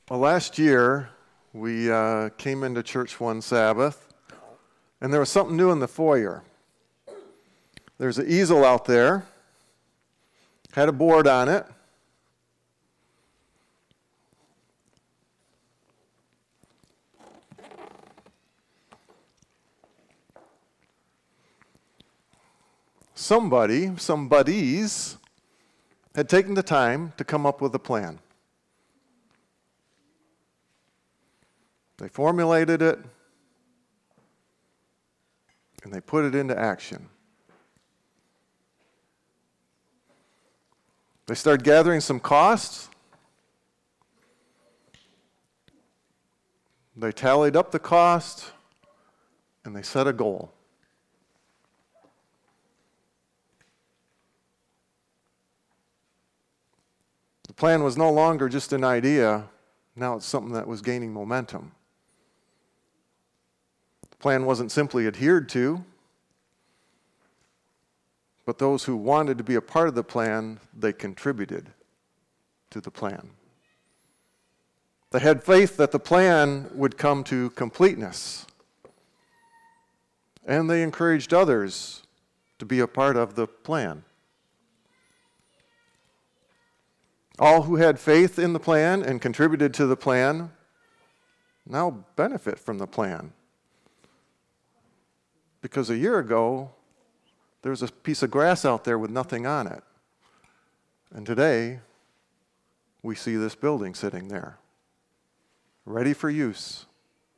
Well, last year, we came into church one Sabbath, and there was something new in the foyer. There's an easel out there, had a board on it. Some buddies, had taken the time to come up with a plan. They formulated it, and they put it into action. They started gathering some costs. They tallied up the cost, and they set a goal. The plan was no longer just an idea. Now it's something that was gaining momentum. The plan wasn't simply adhered to, but those who wanted to be a part of the plan, they contributed to the plan. They had faith that the plan would come to completeness, and they encouraged others to be a part of the plan. All who had faith in the plan and contributed to the plan now benefit from the plan. Because a year ago, there was a piece of grass out there with nothing on it. And today, we see this building sitting there, ready for use.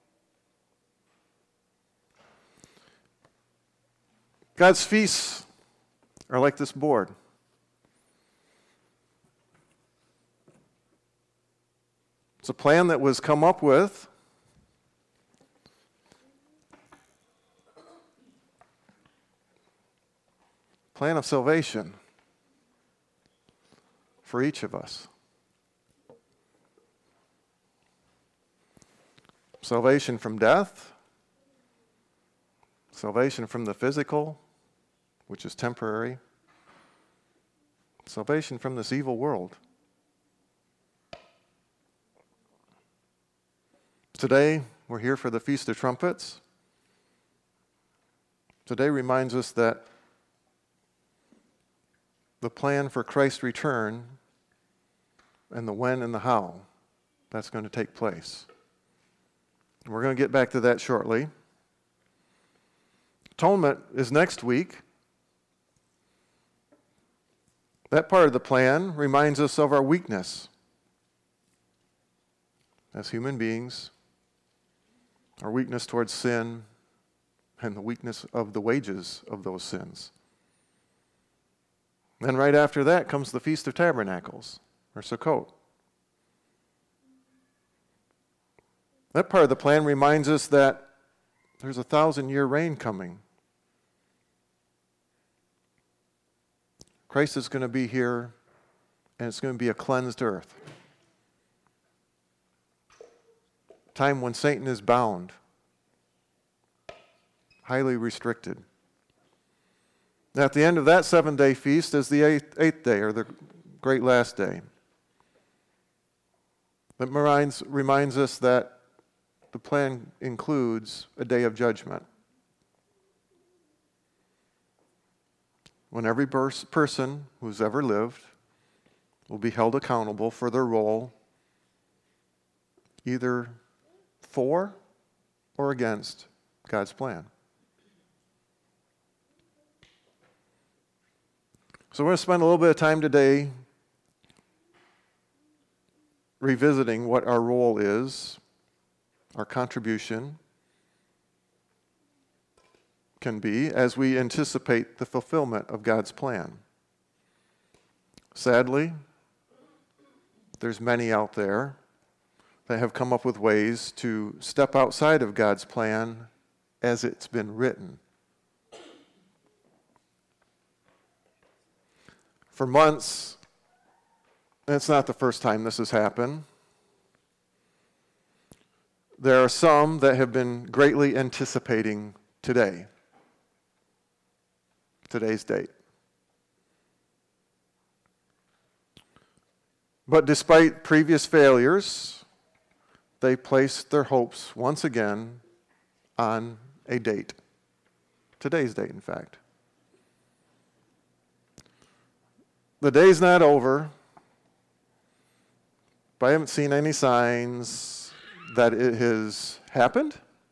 God's feasts are like this board. It's a plan that was come up with. Plan of salvation for each of us. Salvation from death, salvation from the physical, which is temporary, salvation from this evil world. Today, we're here for the Feast of Trumpets. Today reminds us that the plan for Christ's return and the when and the how, that's going to take place. And we're going to get back to that shortly. Atonement is next week. That part of the plan reminds us of our weakness as human beings, our weakness towards sin, and the weakness of the wages of those sins. Then right after that comes the Feast of Tabernacles, or Sukkot. That part of the plan reminds us that there's a 1,000-year reign coming. Christ is going to be here, and it's going to be a cleansed earth. Time when Satan is bound, highly restricted. At the end of that 7-day feast is the eighth day, or the great last day. That reminds us that the plan includes a day of judgment, when every person who's ever lived will be held accountable for their role, either for or against God's plan. So we're going to spend a little bit of time today revisiting what our role is, our contribution can be as we anticipate the fulfillment of God's plan. Sadly, there's many out there that have come up with ways to step outside of God's plan as it's been written. For months, and it's not the first time this has happened, there are some that have been greatly anticipating today's date. But despite previous failures, they placed their hopes once again on a date. Today's date, in fact. The day's not over, but I haven't seen any signs that it has happened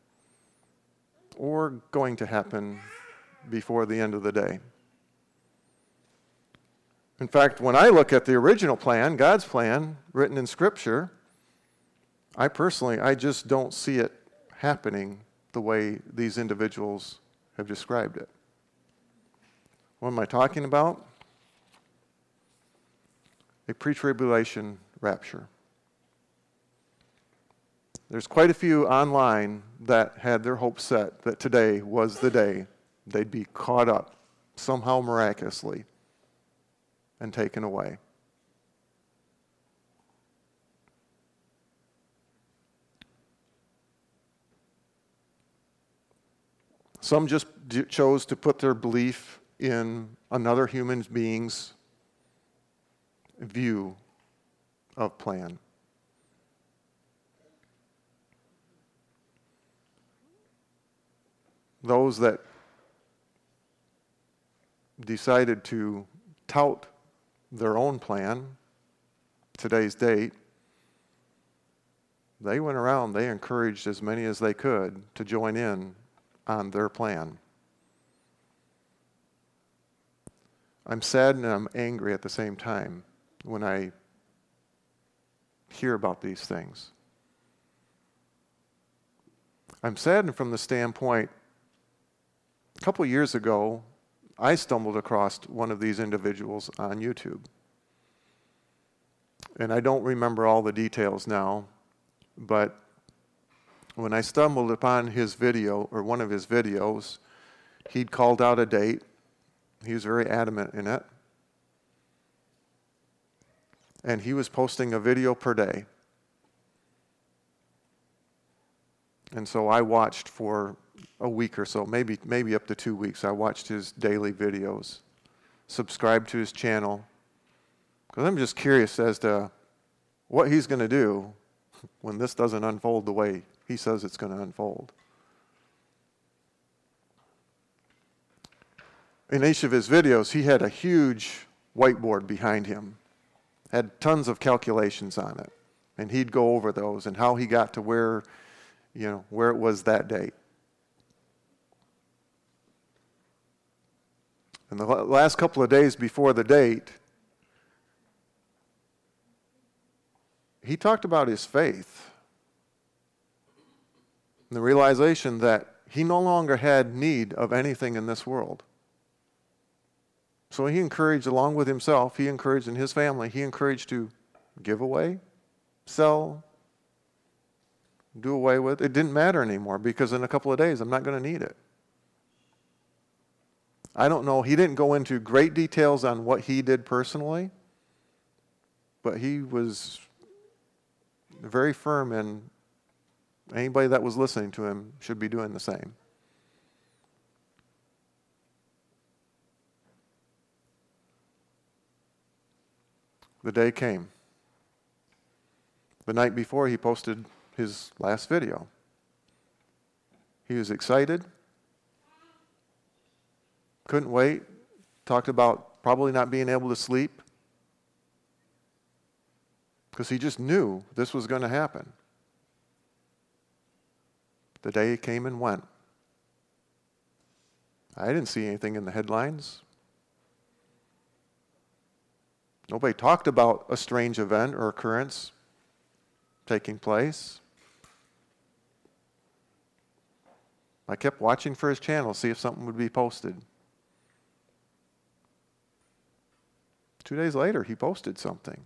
or going to happen before the end of the day. In fact, when I look at the original plan, God's plan, written in Scripture, I just don't see it happening the way these individuals have described it. What am I talking about? A pre-tribulation rapture. There's quite a few online that had their hopes set that today was the day they'd be caught up somehow miraculously and taken away. Some just chose to put their belief in another human being's view of plan. Those that decided to tout their own plan, today's date, they went around, they encouraged as many as they could to join in on their plan. I'm sad and I'm angry at the same time when I hear about these things. I'm saddened from the standpoint, a couple years ago, I stumbled across one of these individuals on YouTube. And I don't remember all the details now, but when I stumbled upon his video, or one of his videos, he'd called out a date. He was very adamant in it. And he was posting a video per day. And so I watched for a week or so, maybe up to 2 weeks. I watched his daily videos, subscribed to his channel, because I'm just curious as to what he's going to do when this doesn't unfold the way he says it's going to unfold. In each of his videos, he had a huge whiteboard behind him, had tons of calculations on it, and he'd go over those and how he got to where it was that date. And the last couple of days before the date, he talked about his faith and the realization that he no longer had need of anything in this world. So he encouraged, along with himself, he encouraged in his family, he encouraged to give away, sell, do away with. It didn't matter anymore because in a couple of days I'm not going to need it. I don't know, he didn't go into great details on what he did personally, but he was very firm in anybody that was listening to him should be doing the same. The day came. The night before, he posted his last video. He was excited, couldn't wait, talked about probably not being able to sleep because he just knew this was going to happen. The day came and went. I didn't see anything in the headlines. Nobody talked about a strange event or occurrence taking place. I kept watching for his channel, see if something would be posted. 2 days later, he posted something.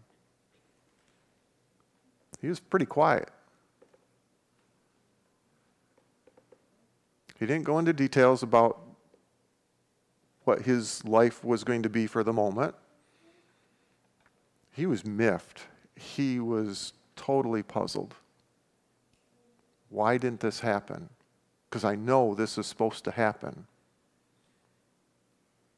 He was pretty quiet. He didn't go into details about what his life was going to be for the moment. He was miffed. He was totally puzzled. Why didn't this happen? Because I know this is supposed to happen.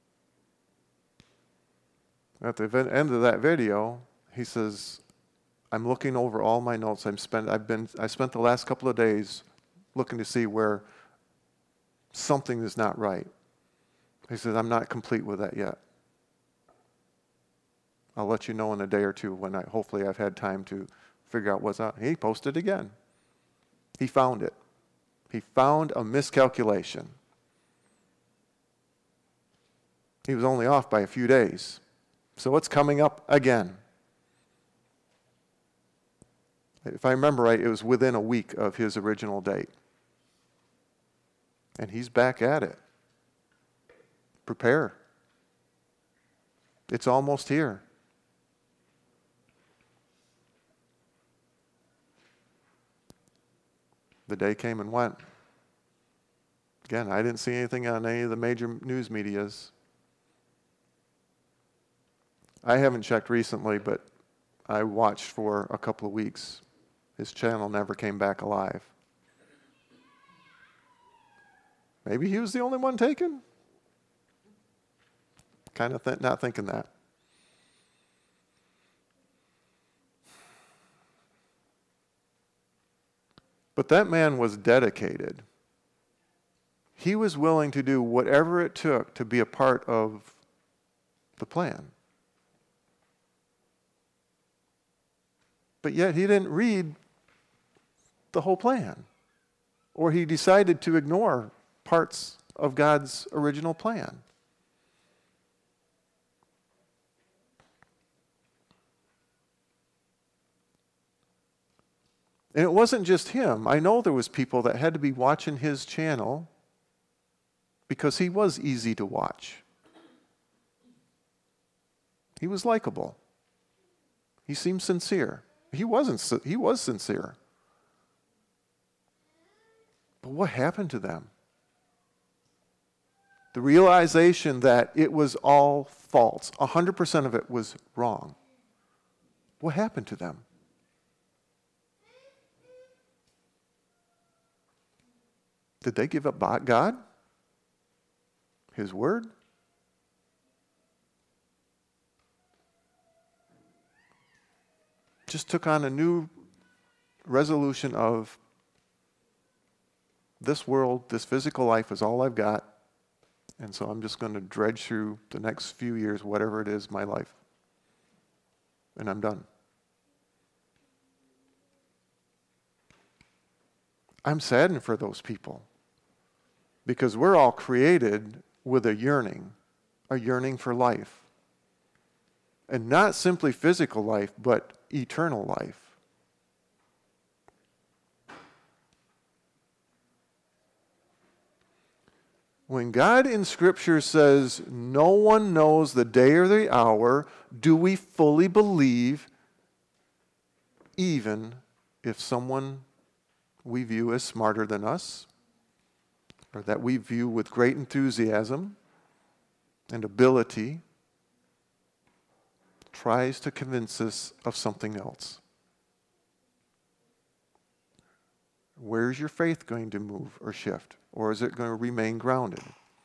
At the end of that video, he says, I'm looking over all my notes. I spent the last couple of days looking to see where something is not right. He said, I'm not complete with that yet. I'll let you know in a day or two when hopefully I've had time to figure out what's out. He posted again. He found it. He found a miscalculation. He was only off by a few days. So it's coming up again. If I remember right, it was within a week of his original date. And he's back at it. Prepare. It's almost here. The day came and went. Again, I didn't see anything on any of the major news medias. I haven't checked recently, but I watched for a couple of weeks. His channel never came back alive. Maybe he was the only one taken? Kind of not thinking that. But that man was dedicated. He was willing to do whatever it took to be a part of the plan. But yet he didn't read the whole plan. Or he decided to ignore parts of God's original plan. And it wasn't just him. I know there was people that had to be watching his channel because he was easy to watch. He was likable. He seemed sincere. He was sincere. But what happened to them? The realization that it was all false. 100% of it was wrong. What happened to them? Did they give up God? His word? Just took on a new resolution of this world, this physical life is all I've got, and so I'm just going to dredge through the next few years, whatever it is, my life. And I'm done. I'm saddened for those people. Because we're all created with a yearning for life. And not simply physical life, but eternal life. When God in Scripture says, no one knows the day or the hour, do we fully believe, even if someone we view as smarter than us, or that we view with great enthusiasm and ability, tries to convince us of something else? Where's your faith going to move or shift? Or is it going to remain grounded?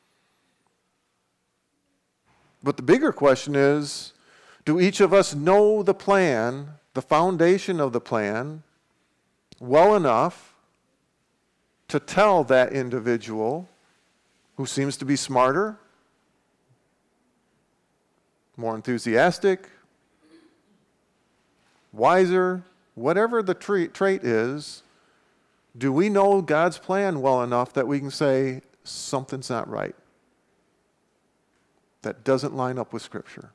But the bigger question is, do each of us know the plan, the foundation of the plan, well enough to tell that individual who seems to be smarter, more enthusiastic, wiser, whatever the trait is, do we know God's plan well enough that we can say something's not right? That doesn't line up with Scripture.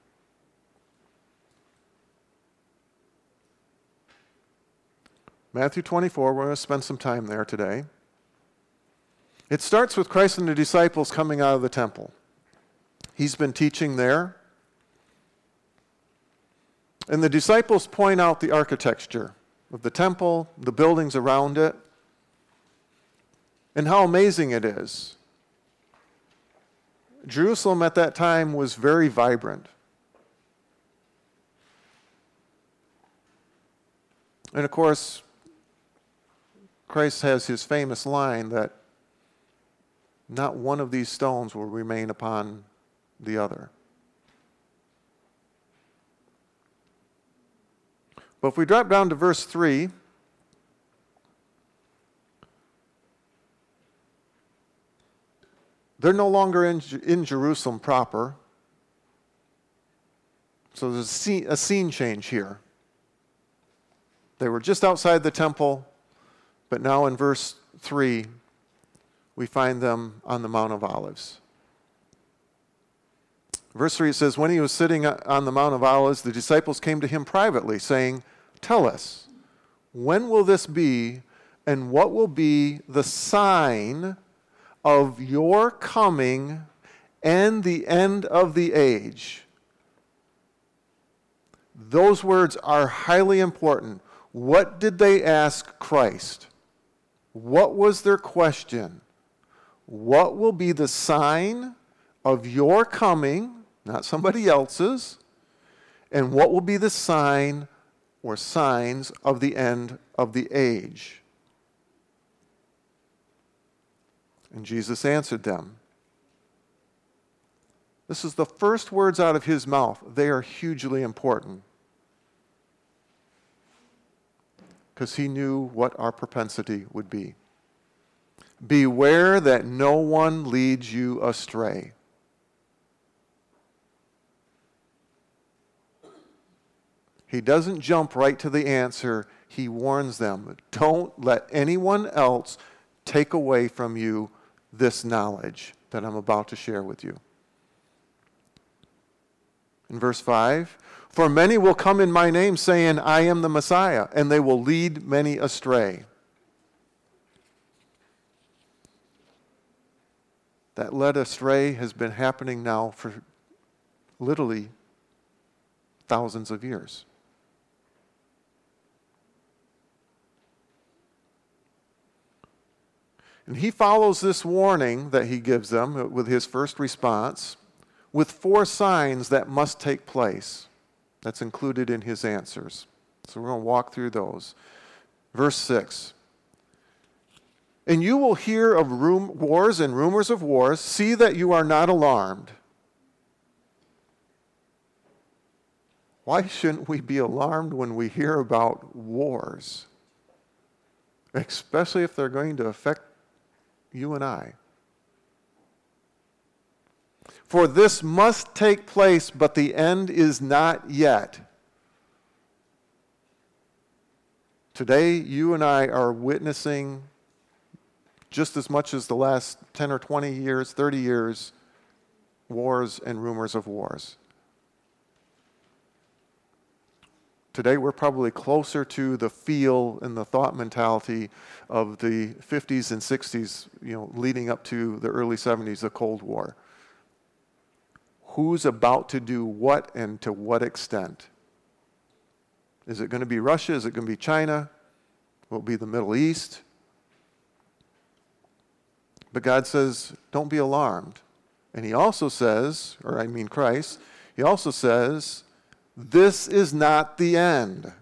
Matthew 24, we're going to spend some time there today. It starts with Christ and the disciples coming out of the temple. He's been teaching there. And the disciples point out the architecture of the temple, the buildings around it, and how amazing it is. Jerusalem at that time was very vibrant. And of course, Christ has his famous line that not one of these stones will remain upon the other. But if we drop down to verse 3, they're no longer in Jerusalem proper. So there's a scene change here. They were just outside the temple, but now in verse 3, we find them on the Mount of Olives. Verse 3, it says, when he was sitting on the Mount of Olives, the disciples came to him privately, saying, tell us, when will this be, and what will be the sign of your coming and the end of the age? Those words are highly important. What did they ask Christ? What was their question? What will be the sign of your coming, not somebody else's, and what will be the sign or signs of the end of the age? And Jesus answered them. This is the first words out of his mouth. They are hugely important, because he knew what our propensity would be. Beware that no one leads you astray. He doesn't jump right to the answer. He warns them, don't let anyone else take away from you this knowledge that I'm about to share with you. In verse 5, for many will come in my name, saying, I am the Messiah, and they will lead many astray. That led astray has been happening now for literally thousands of years. And he follows this warning that he gives them with his first response with 4 signs that must take place. That's included in his answers. So we're going to walk through those. Verse 6. And you will hear of wars and rumors of wars. See that you are not alarmed. Why shouldn't we be alarmed when we hear about wars? Especially if they're going to affect you and I. For this must take place, but the end is not yet. Today, you and I are witnessing, just as much as the last 10 or 20 years, 30 years, wars and rumors of wars. Today, we're probably closer to the feel and the thought mentality of the 50s and 60s, leading up to the early 70s, the Cold War. Who's about to do what and to what extent? Is it going to be Russia? Is it going to be China? Will it be the Middle East? But God says, don't be alarmed. And he also says, Christ, he also says, this is not the end.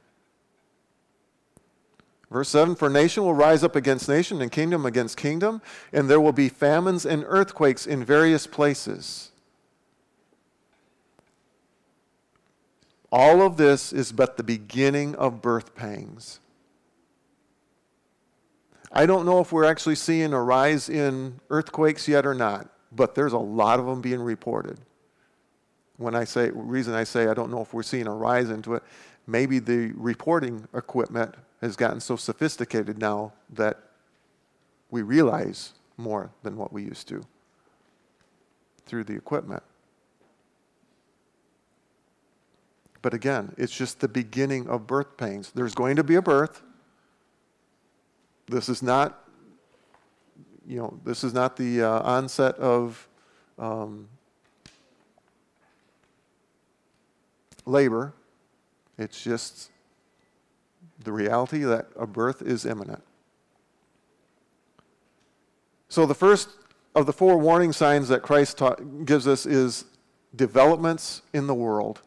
Verse 7, for nation will rise up against nation and kingdom against kingdom, and there will be famines and earthquakes in various places. All of this is but the beginning of birth pangs. I don't know if we're actually seeing a rise in earthquakes yet or not, but there's a lot of them being reported. Reason I say I don't know if we're seeing a rise into it, maybe the reporting equipment has gotten so sophisticated now that we realize more than what we used to through the equipment. But again, it's just the beginning of birth pains. There's going to be a birth. This is not, the onset of labor. It's just the reality that a birth is imminent. So the first of the 4 warning signs that Christ gives us is developments in the world.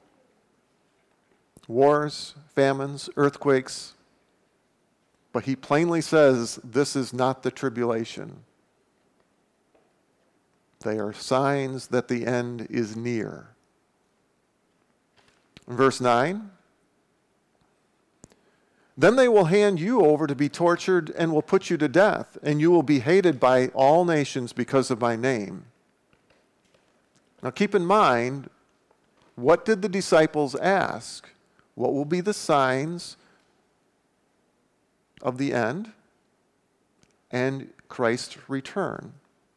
Wars, famines, earthquakes. But he plainly says this is not the tribulation. They are signs that the end is near. In verse 9, Then they will hand you over to be tortured and will put you to death, and you will be hated by all nations because of my name. Now keep in mind, what did the disciples ask? What will be the signs of the end and Christ's return?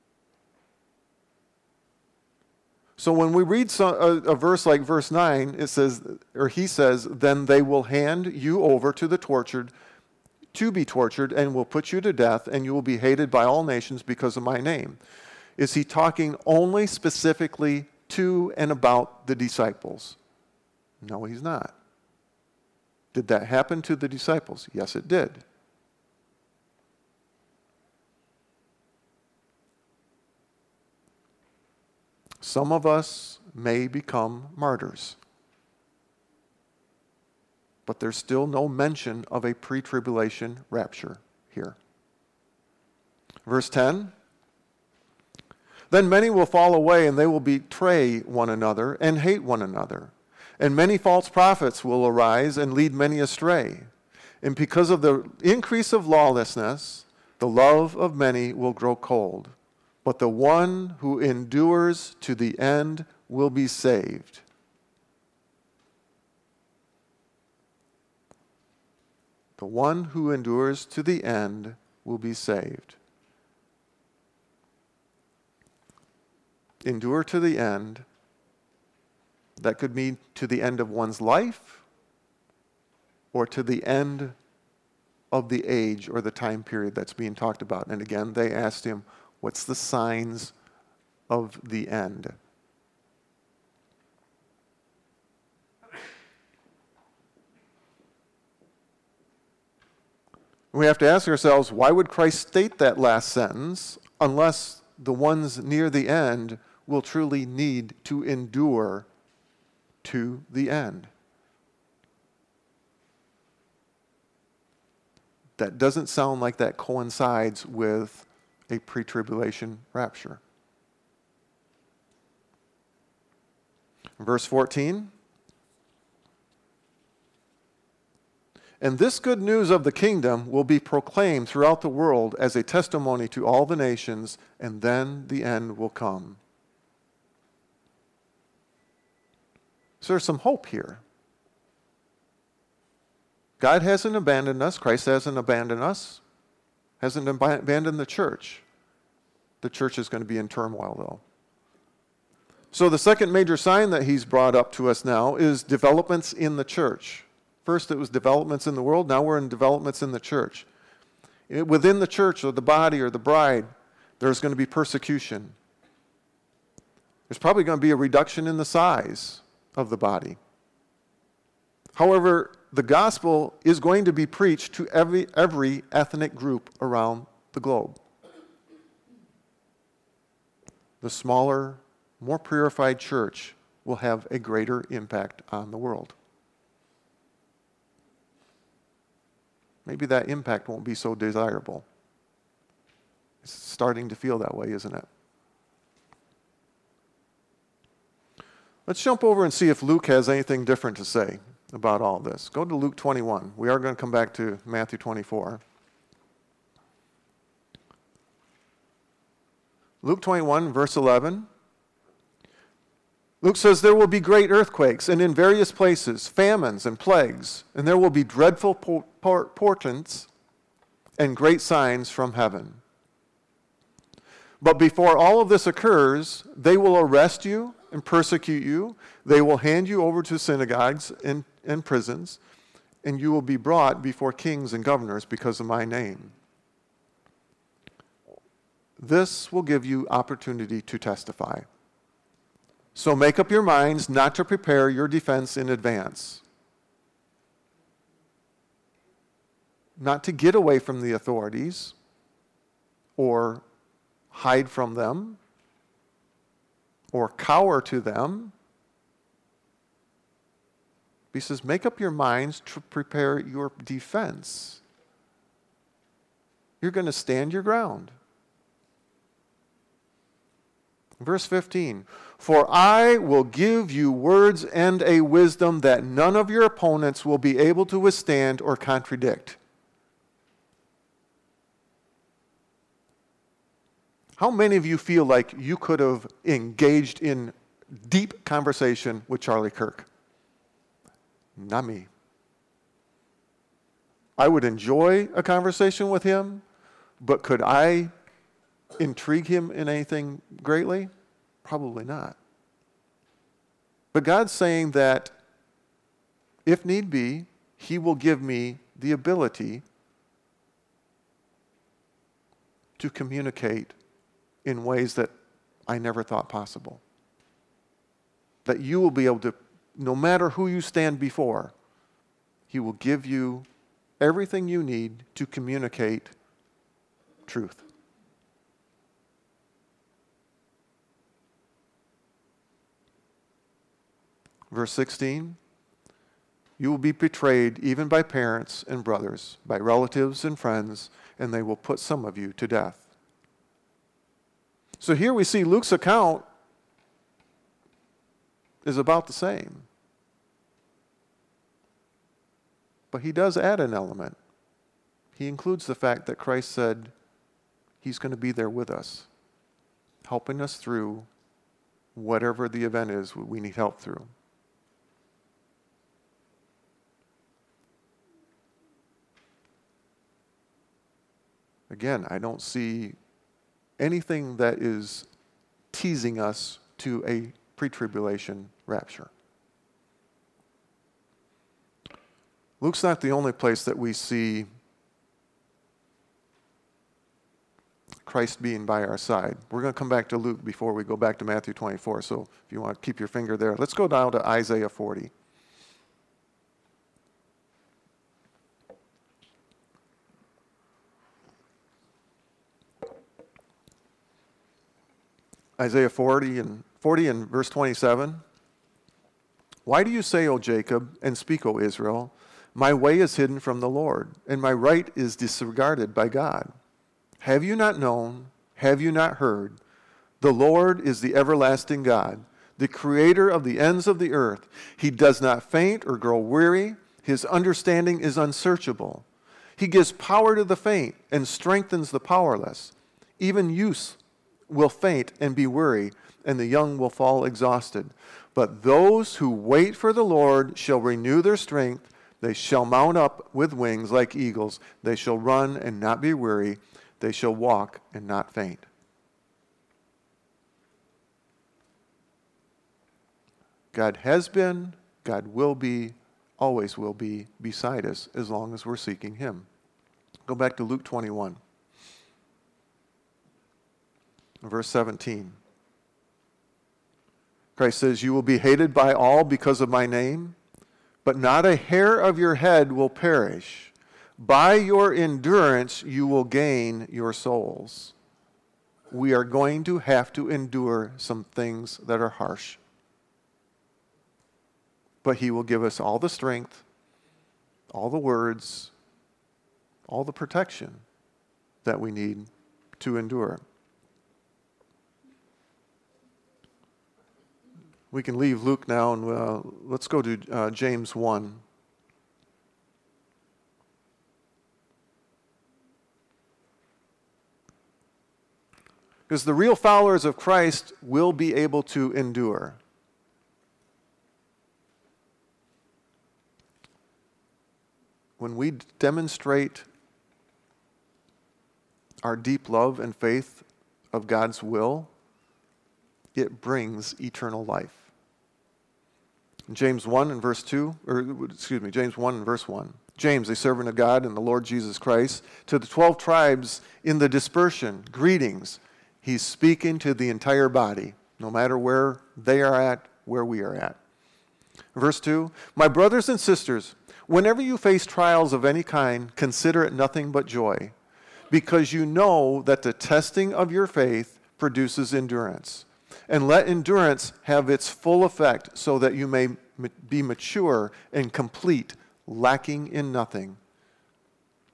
So when we read a verse like verse 9, it says, or he says, then they will hand you over to the tortured, to be tortured, and will put you to death, and you will be hated by all nations because of my name. Is he talking only specifically to and about the disciples? No, he's not. Did that happen to the disciples? Yes, it did. Some of us may become martyrs, but there's still no mention of a pre-tribulation rapture here. Verse 10, then many will fall away and they will betray one another and hate one another. And many false prophets will arise and lead many astray. And because of the increase of lawlessness, the love of many will grow cold. But the one who endures to the end will be saved. The one who endures to the end will be saved. Endure to the end. That could mean to the end of one's life or to the end of the age or the time period that's being talked about. And again, they asked him, what's the signs of the end? We have to ask ourselves, why would Christ state that last sentence unless the ones near the end will truly need to endure to the end? That doesn't sound like that coincides with a pre-tribulation rapture. Verse 14. And this good news of the kingdom will be proclaimed throughout the world as a testimony to all the nations, and then the end will come. So there's some hope here. God hasn't abandoned us. Christ hasn't abandoned us. Hasn't abandoned the church. The church is going to be in turmoil, though. So the second major sign that he's brought up to us now is developments in the church. First it was developments in the world. Now we're in developments in the church. Within the church or the body or the bride, there's going to be persecution. There's probably going to be a reduction in the size of the body. However, the gospel is going to be preached to every ethnic group around the globe. The smaller, more purified church will have a greater impact on the world. Maybe that impact won't be so desirable. It's starting to feel that way, isn't it? Let's jump over and see if Luke has anything different to say about all this. Go to Luke 21. We are going to come back to Matthew 24. Luke 21, verse 11. Luke says, there will be great earthquakes, and in various places, famines and plagues, and there will be dreadful portents and great signs from heaven. But before all of this occurs, they will arrest you and persecute you. They will hand you over to synagogues and prisons, and you will be brought before kings and governors because of my name. This will give you opportunity to testify. So make up your minds not to prepare your defense in advance. Not to get away from the authorities or hide from them or cower to them. He says, make up your minds to prepare your defense. You're going to stand your ground. Verse 15, for I will give you words and a wisdom that none of your opponents will be able to withstand or contradict. How many of you feel like you could have engaged in deep conversation with Charlie Kirk? Not me. I would enjoy a conversation with him, but could I intrigue him in anything greatly? Probably not. But God's saying that if need be, he will give me the ability to communicate in ways that I never thought possible. That you will be able to, no matter who you stand before, he will give you everything you need to communicate truth. Verse 16, you will be betrayed even by parents and brothers, by relatives and friends, and they will put some of you to death. So here we see Luke's account is about the same. But he does add an element. He includes the fact that Christ said he's going to be there with us, helping us through whatever the event is we need help through. Again, I don't see anything that is teasing us to a pre-tribulation rapture. Luke's not the only place that we see Christ being by our side. We're going to come back to Luke before we go back to Matthew 24, so if you want to keep your finger there. Let's go down to Isaiah 40. Isaiah 40 and verse 27. Why do you say, O Jacob, and speak, O Israel, my way is hidden from the Lord, and my right is disregarded by God? Have you not known? Have you not heard? The Lord is the everlasting God, the creator of the ends of the earth. He does not faint or grow weary. His understanding is unsearchable. He gives power to the faint and strengthens the powerless. Even youths will faint and be weary, and the young will fall exhausted. But those who wait for the Lord shall renew their strength. They shall mount up with wings like eagles. They shall run and not be weary. They shall walk and not faint. God has been, God will be, always will be beside us as long as we're seeking him. Go back to Luke 21. Verse 17. Christ says, you will be hated by all because of my name, but not a hair of your head will perish. By your endurance you will gain your souls. We are going to have to endure some things that are harsh. But he will give us all the strength, all the words, all the protection that we need to endure. We can leave Luke now and let's go to James 1. Because the real followers of Christ will be able to endure. When we demonstrate our deep love and faith of God's will, it brings eternal life. James 1 and verse 2, James 1 and verse 1. James, a servant of God and the Lord Jesus Christ, to the 12 tribes in the dispersion, greetings. He's speaking to the entire body, no matter where they are at, where we are at. Verse 2, my brothers and sisters, whenever you face trials of any kind, consider it nothing but joy, because you know that the testing of your faith produces endurance. And let endurance have its full effect so that you may be mature and complete, lacking in nothing.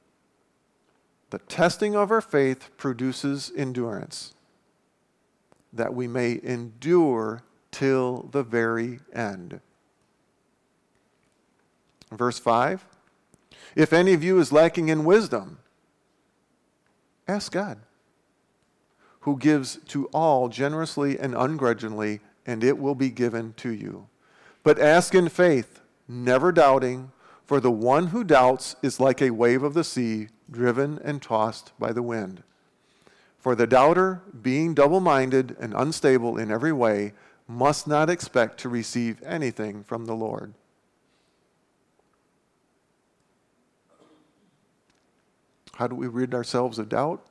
The testing of our faith produces endurance. that we may endure till the very end. Verse 5, if any of you is lacking in wisdom, ask God, who gives to all generously and ungrudgingly, and it will be given to you. But ask in faith, never doubting, for the one who doubts is like a wave of the sea, driven and tossed by the wind. For the doubter, being double-minded and unstable in every way, must not expect to receive anything from the Lord. How do we rid ourselves of doubt?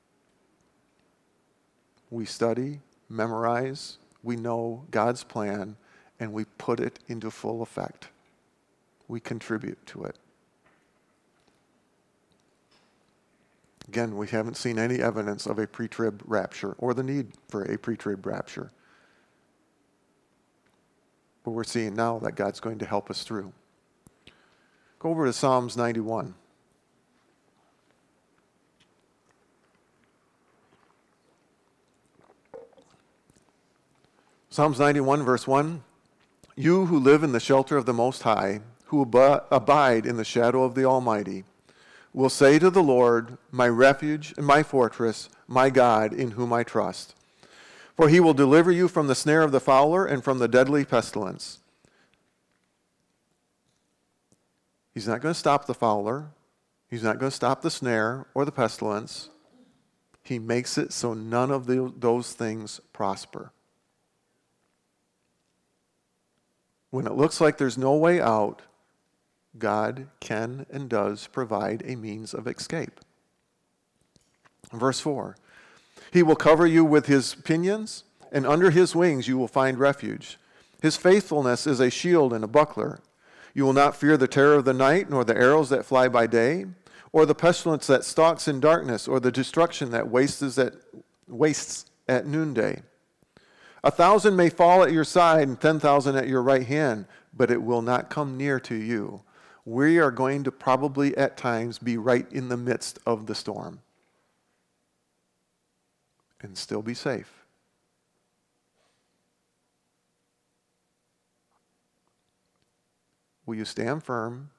We study, memorize, we know God's plan, and we put it into full effect. We contribute to it. Again, we haven't seen any evidence of a pre-trib rapture or the need for a pre-trib rapture. But we're seeing now that God's going to help us through. Go over to Psalms 91. Psalms 91, verse 1, you who live in the shelter of the Most High, who abide in the shadow of the Almighty, will say to the Lord, my refuge and my fortress, my God, in whom I trust. For he will deliver you from the snare of the fowler and from the deadly pestilence. He's not going to stop the fowler. He's not going to stop the snare or the pestilence. He makes it so none of those things prosper. When it looks like there's no way out, God can and does provide a means of escape. Verse 4, he will cover you with his pinions, and under his wings you will find refuge. His faithfulness is a shield and a buckler. You will not fear the terror of the night, nor the arrows that fly by day, or the pestilence that stalks in darkness, or the destruction that wastes at noonday. 1,000 may fall at your side and 10,000 at your right hand, but it will not come near to you. We are going to probably at times be right in the midst of the storm and still be safe. Will you stand firm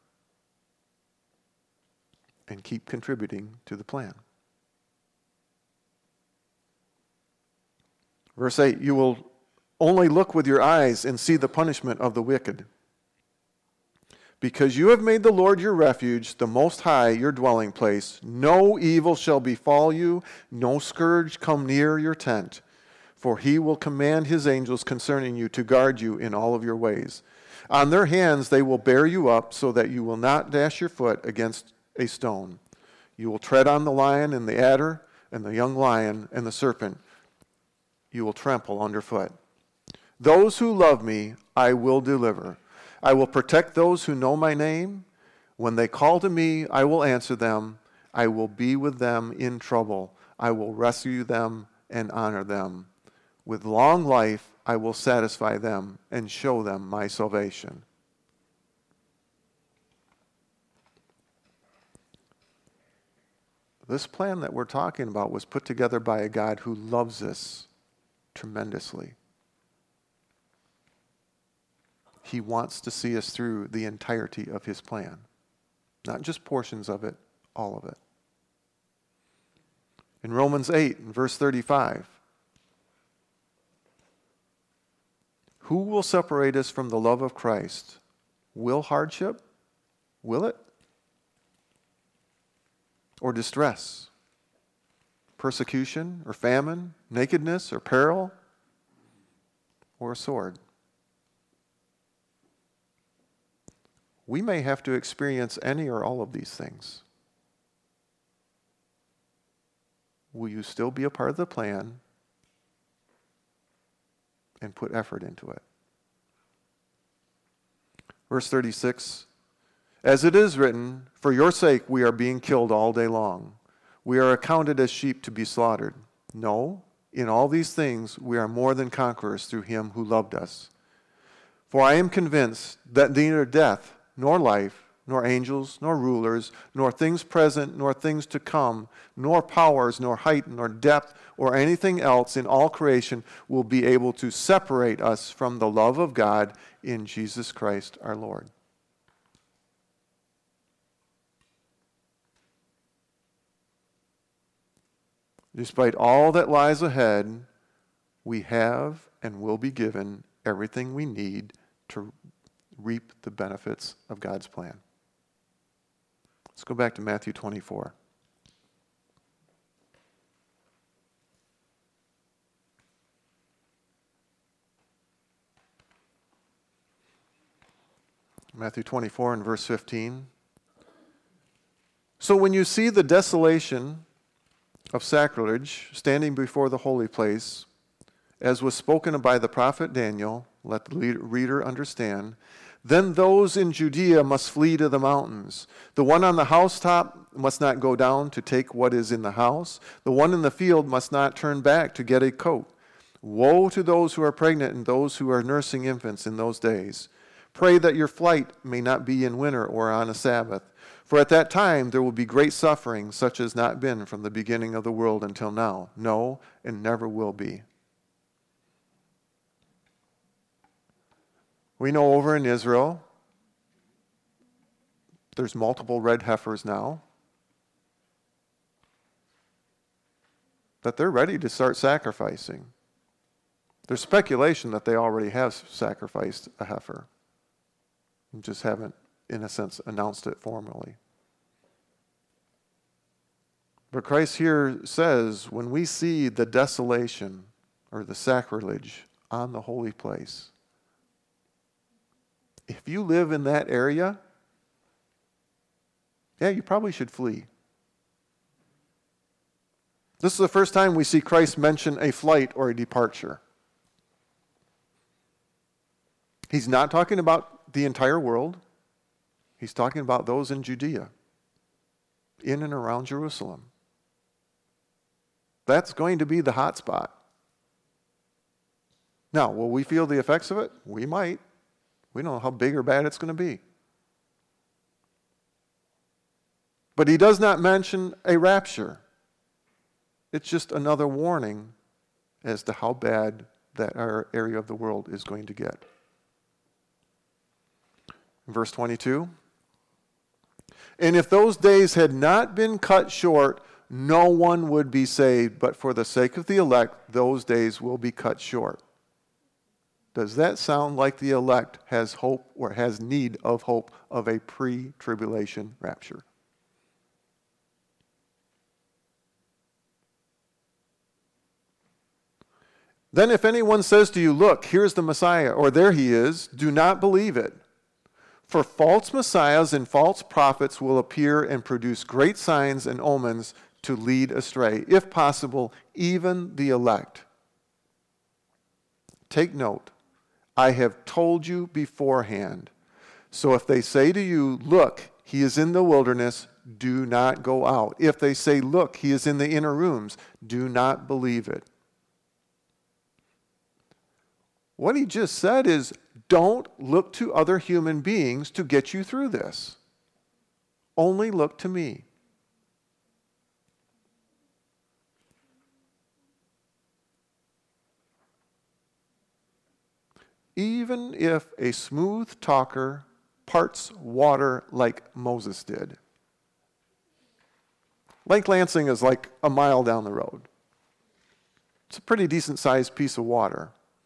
and keep contributing to the plan? Verse 8, you will only look with your eyes and see the punishment of the wicked. Because you have made the Lord your refuge, the Most High your dwelling place, no evil shall befall you, no scourge come near your tent. For he will command his angels concerning you to guard you in all of your ways. On their hands they will bear you up so that you will not dash your foot against a stone. You will tread on the lion and the adder and the young lion and the serpent. You will trample underfoot. Those who love me, I will deliver. I will protect those who know my name. When they call to me, I will answer them. I will be with them in trouble. I will rescue them and honor them. With long life, I will satisfy them and show them my salvation. This plan that we're talking about was put together by a God who loves us tremendously. He wants to see us through the entirety of his plan. Not just portions of it, all of it. In Romans 8, verse 35, who will separate us from the love of Christ? Will hardship? Will it? Or distress? Persecution or famine? Nakedness or peril? Or a sword? We may have to experience any or all of these things. Will you still be a part of the plan and put effort into it? Verse 36, as it is written, for your sake we are being killed all day long. We are accounted as sheep to be slaughtered. No, in all these things we are more than conquerors through him who loved us. For I am convinced that neither death, nor life, nor angels, nor rulers, nor things present, nor things to come, nor powers, nor height, nor depth, or anything else in all creation will be able to separate us from the love of God in Jesus Christ our Lord. Despite all that lies ahead, we have and will be given everything we need to reap the benefits of God's plan. Let's go back to Matthew 24. Matthew 24 and verse 15. So when you see the desolation of sacrilege standing before the holy place, as was spoken by the prophet Daniel, let the reader understand, then those in Judea must flee to the mountains. The one on the housetop must not go down to take what is in the house. The one in the field must not turn back to get a coat. Woe to those who are pregnant and those who are nursing infants in those days. Pray that your flight may not be in winter or on a Sabbath. For at that time there will be great suffering, such as not been from the beginning of the world until now. No, and never will be. We know over in Israel, there's multiple red heifers now, that they're ready to start sacrificing. There's speculation that they already have sacrificed a heifer, and just haven't, in a sense, announced it formally. But Christ here says, when we see the desolation or the sacrilege on the holy place, if you live in that area, yeah, you probably should flee. This is the first time we see Christ mention a flight or a departure. He's not talking about the entire world. He's talking about those in Judea, in and around Jerusalem. That's going to be the hot spot. Now, will we feel the effects of it? We might. We don't know how big or bad it's going to be. But he does not mention a rapture. It's just another warning as to how bad that our area of the world is going to get. Verse 22. And if those days had not been cut short, no one would be saved, but for the sake of the elect, those days will be cut short. Does that sound like the elect has hope or has need of hope of a pre-tribulation rapture? Then if anyone says to you, look, here's the Messiah, or there he is, do not believe it. For false messiahs and false prophets will appear and produce great signs and omens to lead astray, if possible, even the elect. Take note. I have told you beforehand. So if they say to you, look, he is in the wilderness, do not go out. If they say, look, he is in the inner rooms, do not believe it. What he just said is, don't look to other human beings to get you through this. Only look to me. Even if a smooth talker parts water like Moses did. Lake Lansing is like a mile down the road. It's a pretty decent sized piece of water.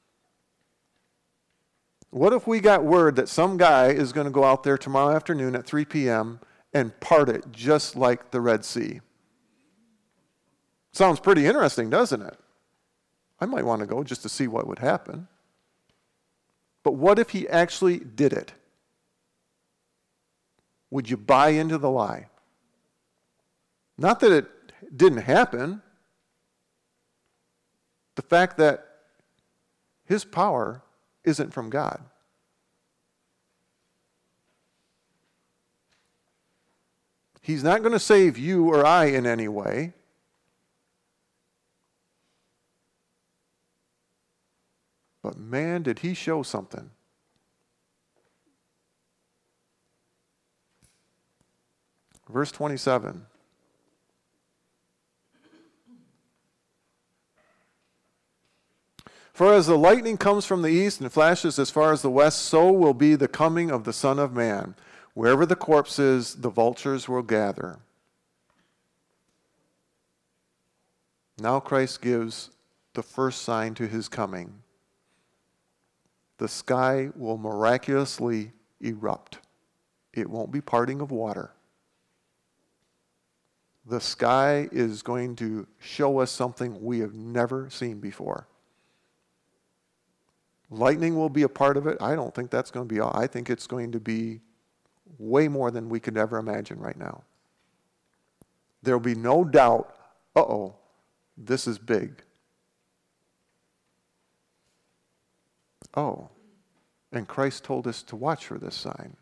What if we got word that some guy is going to go out there tomorrow afternoon at 3 p.m. and part it just like the Red Sea? Sounds pretty interesting, doesn't it? I might want to go just to see what would happen. But what if he actually did it? Would you buy into the lie? Not that it didn't happen. The fact that his power isn't from God. He's not going to save you or I in any way. But man, did he show something. Verse 27. For as the lightning comes from the east and flashes as far as the west, so will be the coming of the Son of Man. Wherever the corpse is, the vultures will gather. Now Christ gives the first sign to his coming. The sky will miraculously erupt. It won't be parting of water. The sky is going to show us something we have never seen before. Lightning will be a part of it. I don't think that's going to be all. I think it's going to be way more than we could ever imagine right now. There will be no doubt, this is big. Oh, and Christ told us to watch for this sign.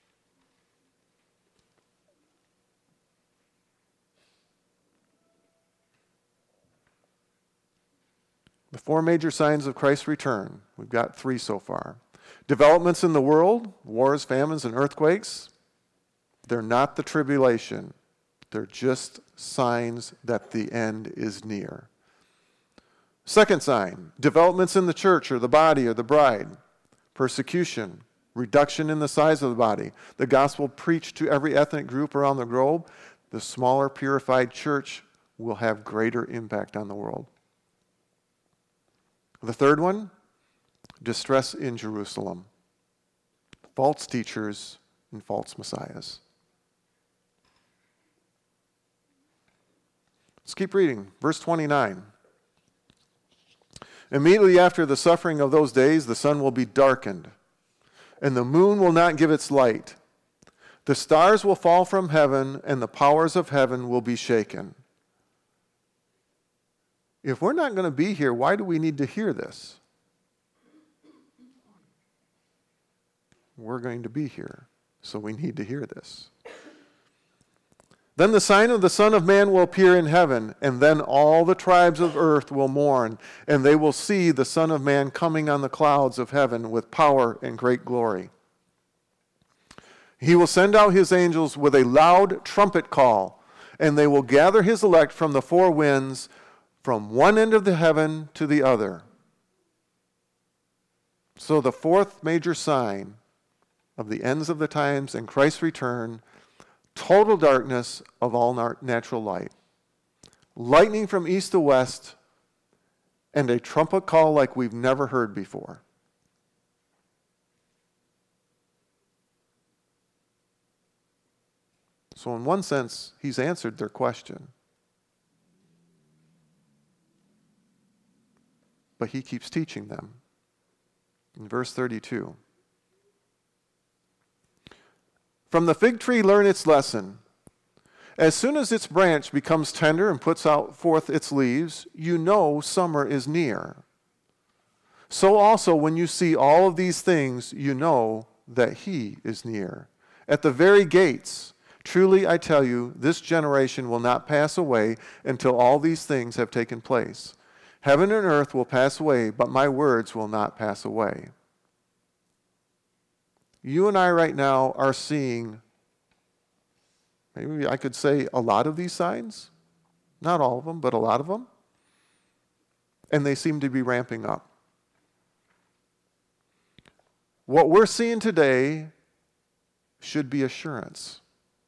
The four major signs of Christ's return. We've got 3 so far. Developments in the world, wars, famines, and earthquakes. They're not the tribulation. They're just signs that the end is near. Second sign, developments in the church or the body or the bride. Persecution, reduction in the size of the body. The gospel preached to every ethnic group around the globe. The smaller, purified church will have greater impact on the world. The third one, distress in Jerusalem. False teachers and false messiahs. Let's keep reading. Verse 29. Immediately after the suffering of those days, the sun will be darkened, and the moon will not give its light. The stars will fall from heaven, and the powers of heaven will be shaken. If we're not going to be here, why do we need to hear this? We're going to be here, so we need to hear this. Then the sign of the Son of Man will appear in heaven, and then all the tribes of earth will mourn, and they will see the Son of Man coming on the clouds of heaven with power and great glory. He will send out his angels with a loud trumpet call, and they will gather his elect from the 4 winds, from one end of the heaven to the other. So the 4th major sign of the ends of the times and Christ's return, total darkness of all natural light. Lightning from east to west, and a trumpet call like we've never heard before. So in one sense, he's answered their question. But he keeps teaching them. In verse 32. From the fig tree learn its lesson. As soon as its branch becomes tender and puts out forth its leaves, you know summer is near. So also when you see all of these things, you know that he is near. At the very gates, truly I tell you, this generation will not pass away until all these things have taken place. Heaven and earth will pass away, but my words will not pass away. You and I right now are seeing, maybe I could say a lot of these signs. Not all of them, but a lot of them. And they seem to be ramping up. What we're seeing today should be assurance.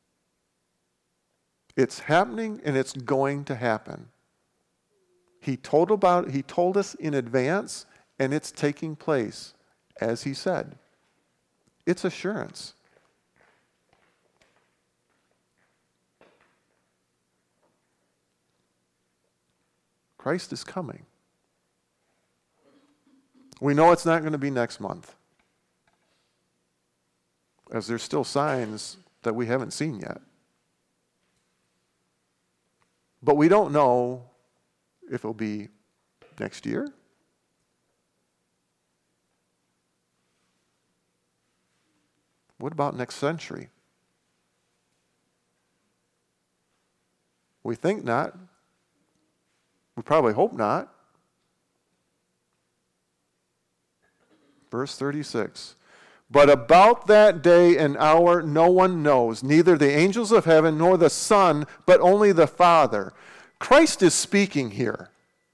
It's happening and it's going to happen. He told us in advance, and it's taking place as he said. It's assurance. Christ is coming. We know it's not going to be next month, as there's still signs that we haven't seen yet. But we don't know if it'll be next year. What about next century? We think not. We probably hope not. Verse 36. But about that day and hour no one knows, neither the angels of heaven nor the Son, but only the Father. Christ is speaking here.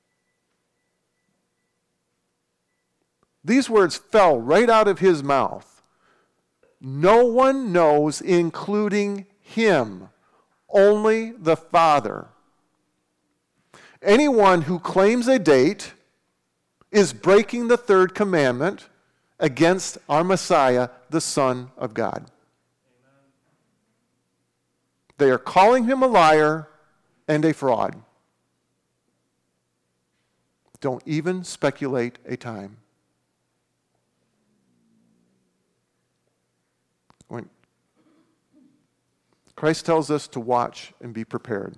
These words fell right out of his mouth. No one knows, including him, only the Father. Anyone who claims a date is breaking the third commandment against our Messiah, the Son of God. They are calling him a liar and a fraud. Don't even speculate a time. When Christ tells us to watch and be prepared.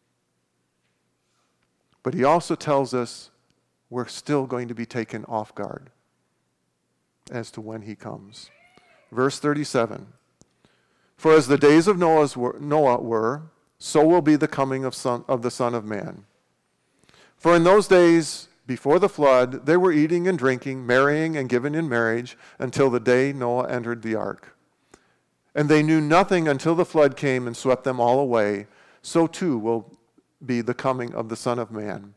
But he also tells us we're still going to be taken off guard as to when he comes. Verse 37, for as the days of Noah were, so will be the coming of the Son of Man. For in those days before the flood, they were eating and drinking, marrying and giving in marriage, until the day Noah entered the ark. And they knew nothing until the flood came and swept them all away. So too will be the coming of the Son of Man.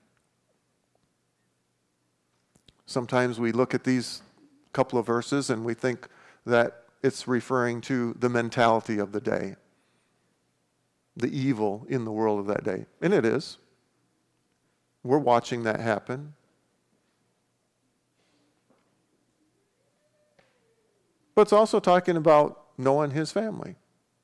Sometimes we look at these couple of verses and we think that it's referring to the mentality of the day, the evil in the world of that day. And it is. We're watching that happen. But it's also talking about Noah and his family.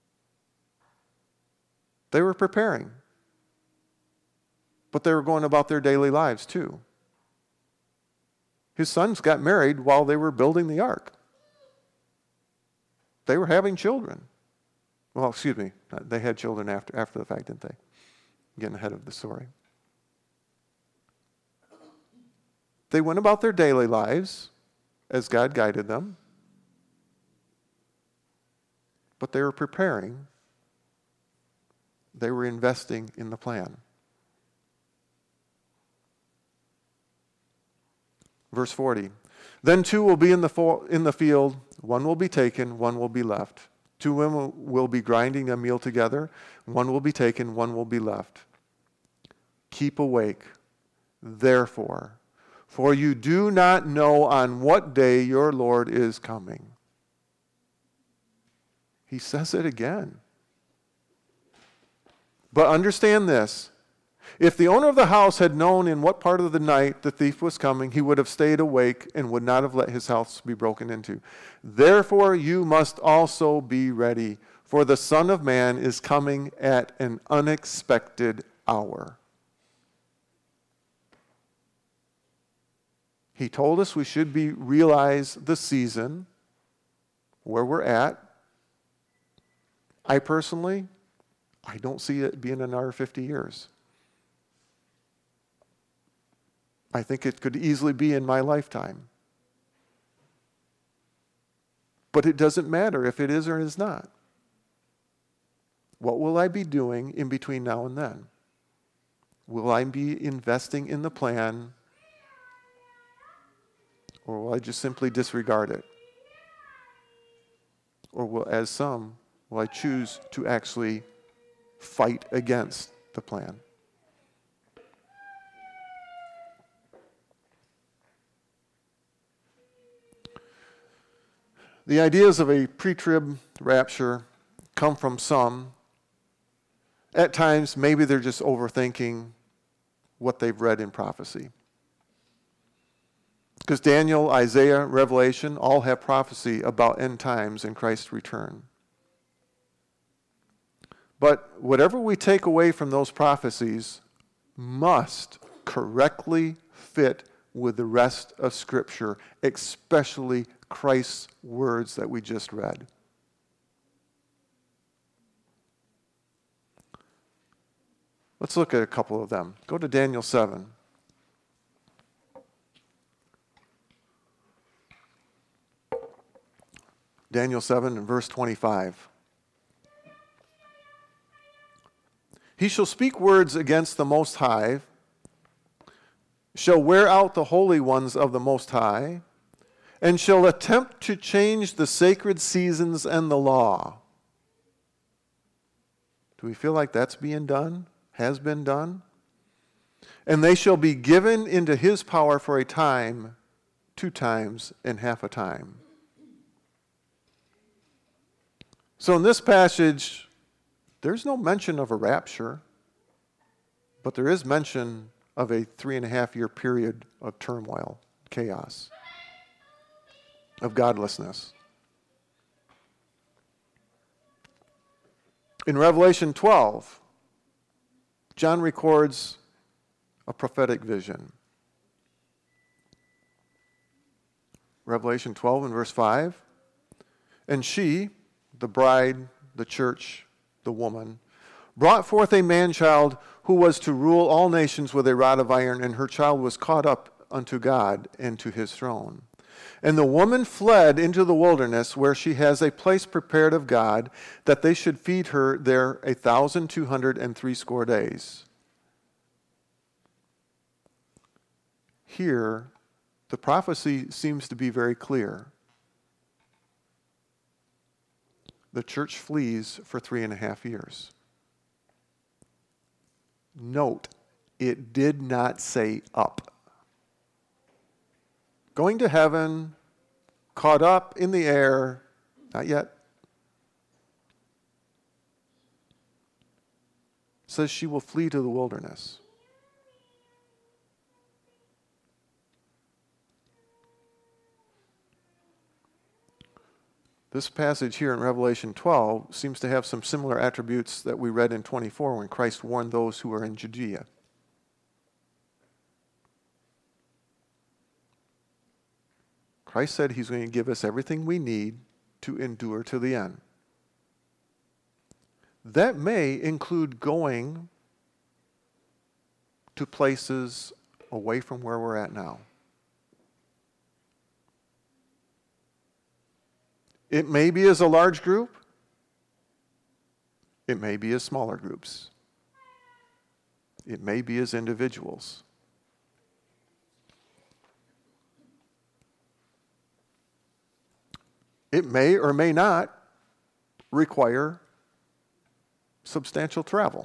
They were preparing. But they were going about their daily lives too. His sons got married while they were building the ark. They were having children. Well, excuse me, they had children after the fact, didn't they? Getting ahead of the story. They went about their daily lives as God guided them. But they were preparing. They were investing in the plan. Verse 40, then two will be in the field, one will be taken, one will be left. Two women will be grinding a meal together, one will be taken, one will be left. Keep awake, therefore, for you do not know on what day your Lord is coming. He says it again. But understand this. If the owner of the house had known in what part of the night the thief was coming, he would have stayed awake and would not have let his house be broken into. Therefore, you must also be ready, for the Son of Man is coming at an unexpected hour. He told us we should realize the season, where we're at. I personally don't see it being another 50 years. I think it could easily be in my lifetime. But it doesn't matter if it is or is not. What will I be doing in between now and then? Will I be investing in the plan, or will I just simply disregard it? Or will I choose to actually fight against the plan? The ideas of a pre-trib rapture come from some. At times, maybe they're just overthinking what they've read in prophecy. Because Daniel, Isaiah, Revelation all have prophecy about end times and Christ's return. But whatever we take away from those prophecies must correctly fit with the rest of Scripture, especially Christ's words that we just read. Let's look at a couple of them. Go to Daniel 7. Daniel 7 and verse 25. He shall speak words against the Most High, shall wear out the holy ones of the Most High, and shall attempt to change the sacred seasons and the law. Do we feel like that's being done? Has been done? And they shall be given into his power for a time, 2 times, and half a time. So in this passage, there's no mention of a rapture, but there is mention of a 3.5-year period of turmoil, chaos, of godlessness. In Revelation 12, John records a prophetic vision. Revelation 12 and verse 5. And she, the bride, the church, the woman, brought forth a man-child who was to rule all nations with a rod of iron, and her child was caught up unto God and to his throne. And the woman fled into the wilderness, where she has a place prepared of God, that they should feed her there 1,260 days. Here, the prophecy seems to be very clear. The church flees for 3.5 years. Note, it did not say up. Going to heaven, caught up in the air, not yet. It says she will flee to the wilderness. This passage here in Revelation 12 seems to have some similar attributes that we read in 24 when Christ warned those who were in Judea. Christ said he's going to give us everything we need to endure to the end. That may include going to places away from where we're at now. It may be as a large group. It may be as smaller groups. It may be as individuals. It may or may not require substantial travel.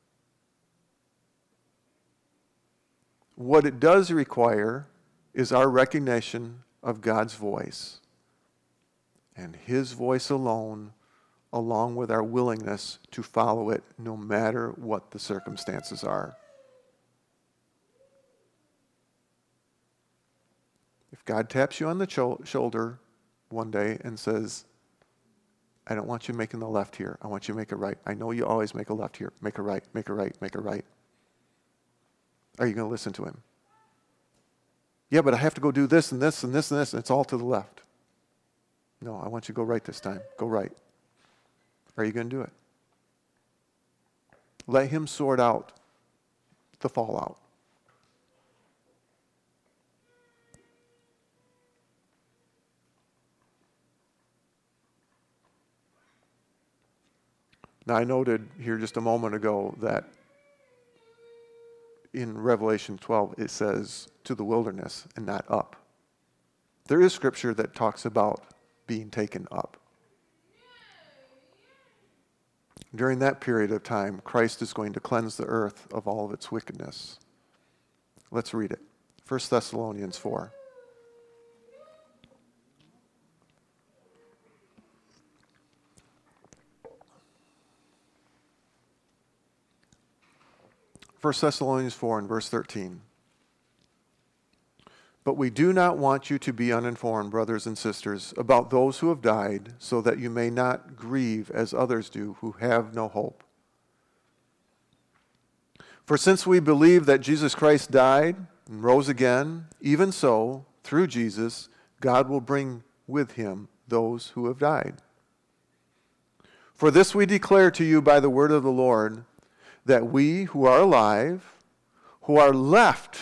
What it does require is our recognition of God's voice, and his voice alone, along with our willingness to follow it no matter what the circumstances are. If God taps you on the shoulder one day and says, I don't want you making the left here. I want you to make a right. I know you always make a left here. Make a right, make a right, make a right. Are you going to listen to him? Yeah, but I have to go do this and this and this and this, and it's all to the left. No, I want you to go right this time. Go right. Are you going to do it? Let him sort out the fallout. Now, I noted here just a moment ago that in Revelation 12 it says to the wilderness and not up. There is scripture that talks about being taken up. During that period of time, Christ is going to cleanse the earth of all of its wickedness. Let's read it. 1 Thessalonians 4. First Thessalonians 4 and verse 13. But we do not want you to be uninformed, brothers and sisters, about those who have died, so that you may not grieve as others do who have no hope. For since we believe that Jesus Christ died and rose again, even so, through Jesus, God will bring with him those who have died. For this we declare to you by the word of the Lord, that we who are alive, who are left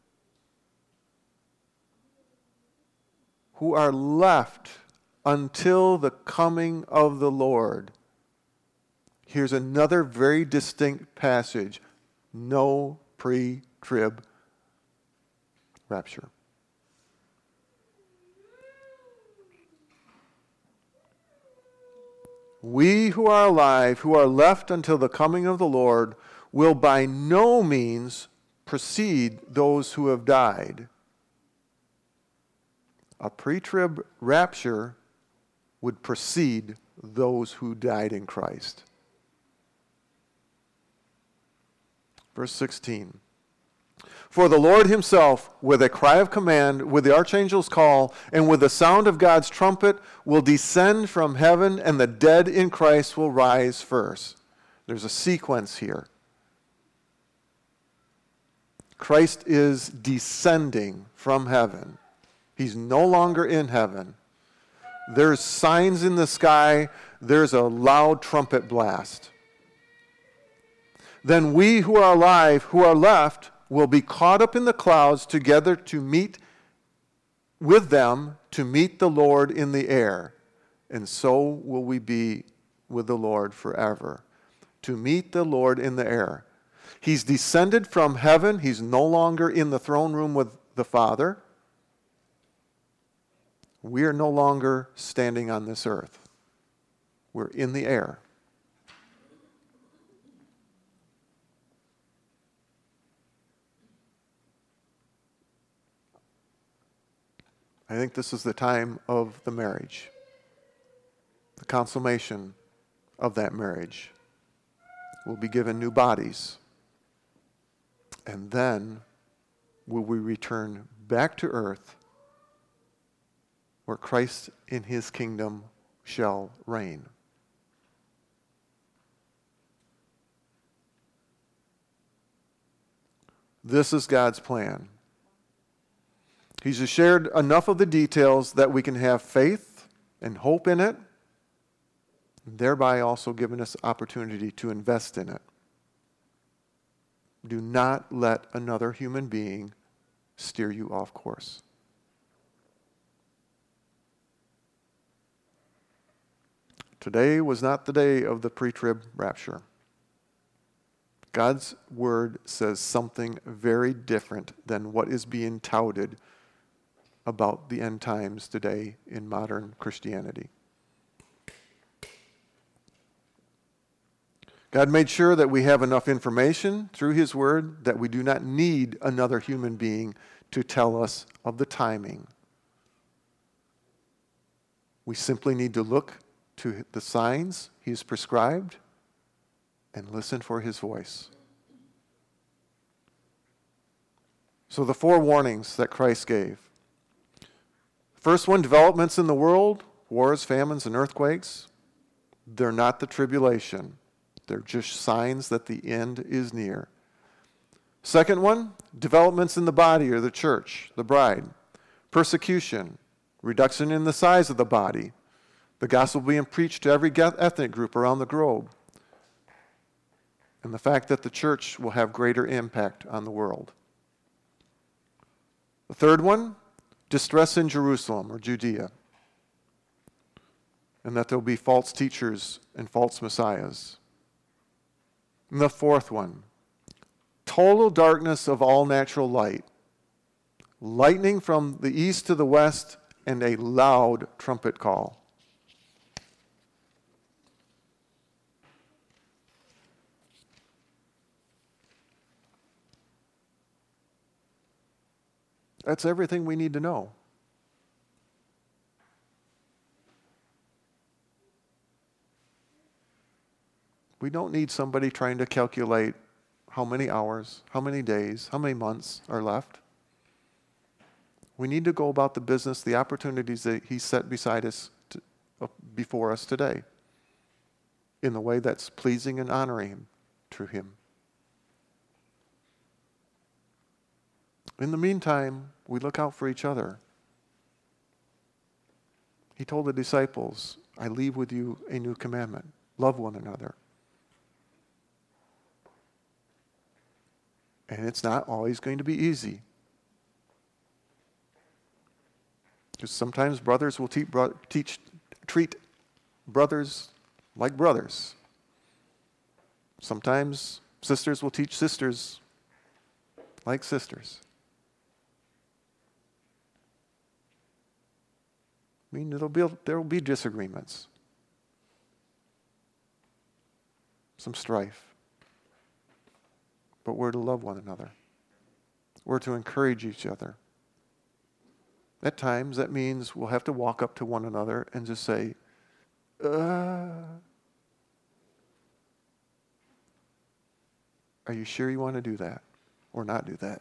until the coming of the Lord. Here's another very distinct passage. No pre-trib rapture. we who are alive, who are left until the coming of the Lord, will by no means precede those who have died. A pre-trib rapture would precede those who died in Christ. Verse 16. For the Lord himself, with a cry of command, with the archangel's call, and with the sound of God's trumpet, will descend from heaven, and the dead in Christ will rise first. There's a sequence here. Christ is descending from heaven. He's no longer in heaven. There's signs in the sky. There's a loud trumpet blast. Then we who are alive, who are left, will be caught up in the clouds together to meet with them, to meet the Lord in the air. And so will we be with the Lord forever. To meet the Lord in the air. He's descended from heaven. He's no longer in the throne room with the Father. We are no longer standing on this earth. We're in the air. I think this is the time of the marriage, the consummation of that marriage. We'll be given new bodies. And then will we return back to earth where Christ in his kingdom shall reign. This is God's plan. He's shared enough of the details that we can have faith and hope in it, thereby also giving us opportunity to invest in it. Do not let another human being steer you off course. Today was not the day of the pre-trib rapture. God's word says something very different than what is being touted about the end times today in modern Christianity. God made sure that we have enough information through his word that we do not need another human being to tell us of the timing. We simply need to look to the signs he has prescribed and listen for his voice. So the 4 warnings that Christ gave. First one, developments in the world, wars, famines, and earthquakes. They're not the tribulation. They're just signs that the end is near. Second one, developments in the body or the church, the bride. Persecution, reduction in the size of the body. The gospel being preached to every ethnic group around the globe. And the fact that the church will have greater impact on the world. The third one, distress in Jerusalem or Judea. And that there will be false teachers and false messiahs. And the fourth one, total darkness of all natural light. Lightning from the east to the west and a loud trumpet call. That's everything we need to know. We don't need somebody trying to calculate how many hours, how many days, how many months are left. We need to go about the business, the opportunities that he set beside us, before us today, in the way that's pleasing and honoring him, to him. In the meantime, we look out for each other. He told the disciples, I leave with you a new commandment. Love one another. And it's not always going to be easy. Because sometimes brothers will treat brothers like brothers. Sometimes sisters will teach sisters like sisters. I mean, there will be disagreements. some strife. But we're to love one another. We're to encourage each other. At times, that means we'll have to walk up to one another and just say, are you sure you want to do that or not do that?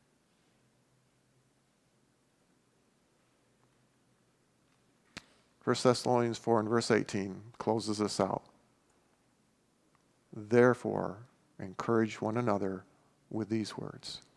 First Thessalonians 4 and verse 18 closes this out. Therefore, encourage one another with these words.